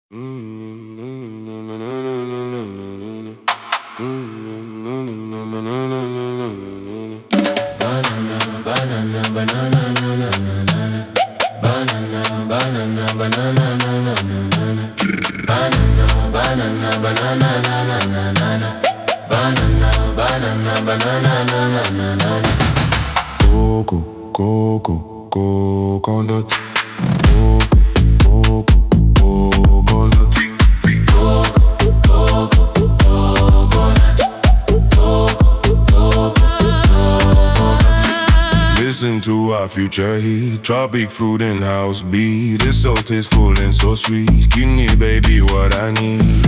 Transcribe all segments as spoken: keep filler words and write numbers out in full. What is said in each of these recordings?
Coco, coco, coconut. Coco, coco, coconut. Listen to our future heat, tropic fruit and house beat. It's so tasteful and so sweet. Give me, baby, what I need.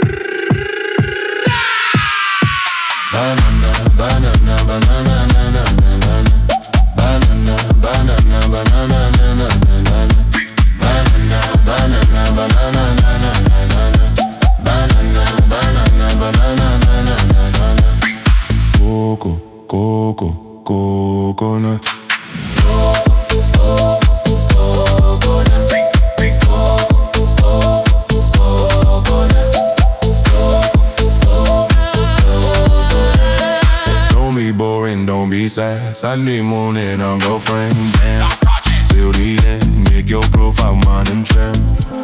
Banana, banana, banana, banana, banana. Banana, banana, banana, banana, banana. Banana, banana, banana, banana, banana. Banana, banana, banana, banana, banana. Coco, coco, coconut. Don't be boring, don't be sad. Sunday morning, I'm girlfriend. Damn, till the end, make your profile mine and trend.